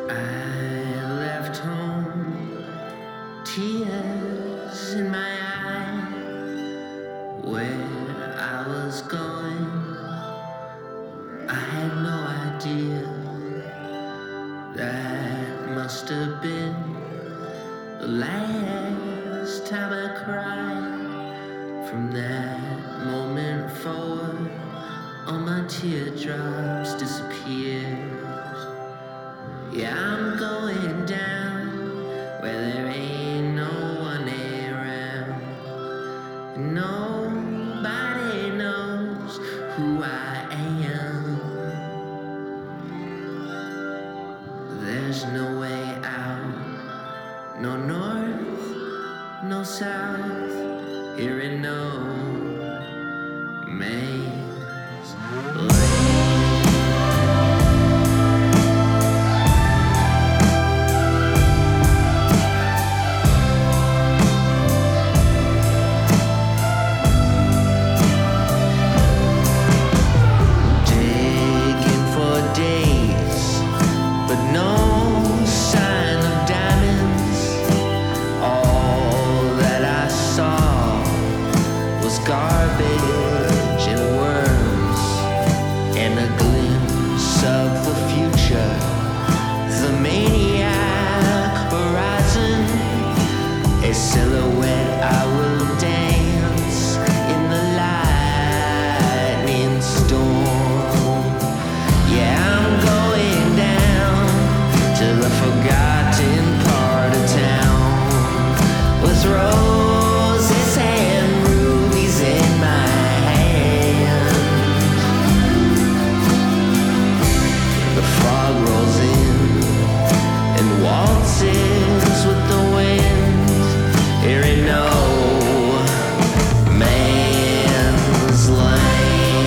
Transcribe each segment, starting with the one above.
I left home, tears in my eye. Where I was going, I had no idea. That must have been the last time I cried. From that moment forward, all my teardrops disappeared. Yeah, I'm going down where there ain't no one around. Nobody knows who I am. There's no way out, no north, no south, here in no man's land. Garbage and worms, and a glimpse of the future. The maniac horizon, a silhouette I will dance in the lightning storm. Yeah, I'm going down to the forgotten part of town with roses and in my hand. The fog rolls in and waltzes with the wind. Here ain't no man's land.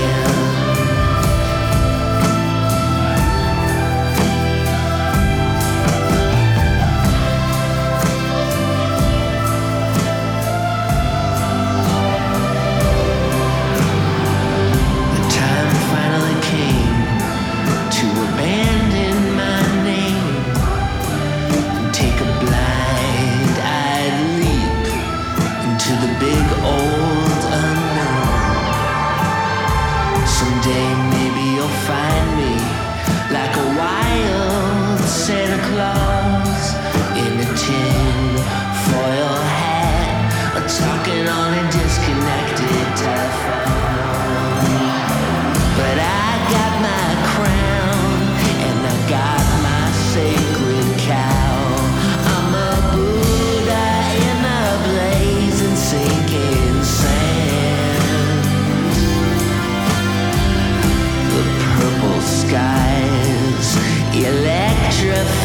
Someday maybe you'll find me like a wild Santa Claus in a tin foil hat, talking on a disconnected telephone. But I got my crown and I got my sacred cow. I'm a Buddha in a blazing sinking sand. Purple skies, electrified